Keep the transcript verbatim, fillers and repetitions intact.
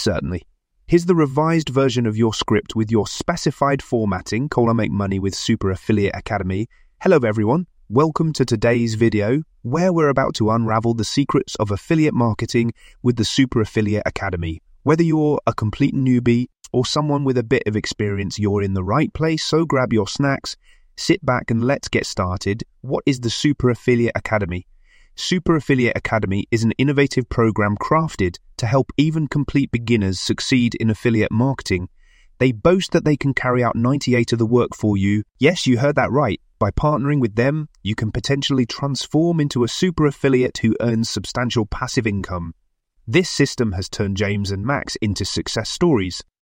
certainly. Here's the revised version of your script with your specified formatting. Call and Make Money with Super Affiliate Academy. Hello everyone, welcome to today's video where we're about to unravel the secrets of affiliate marketing with the Super Affiliate Academy. Whether you're a complete newbie or someone with a bit of experience, you're in the right place, so grab your snacks, sit back and let's get started. What is the Super Affiliate Academy? Super Affiliate Academy is an innovative program crafted to help even complete beginners succeed in affiliate marketing. They boast that they can carry out ninety-eight of the work for you. Yes, you heard that right. By partnering with them, you can potentially transform into a super affiliate who earns substantial passive income. This system has turned James and Max into success stories.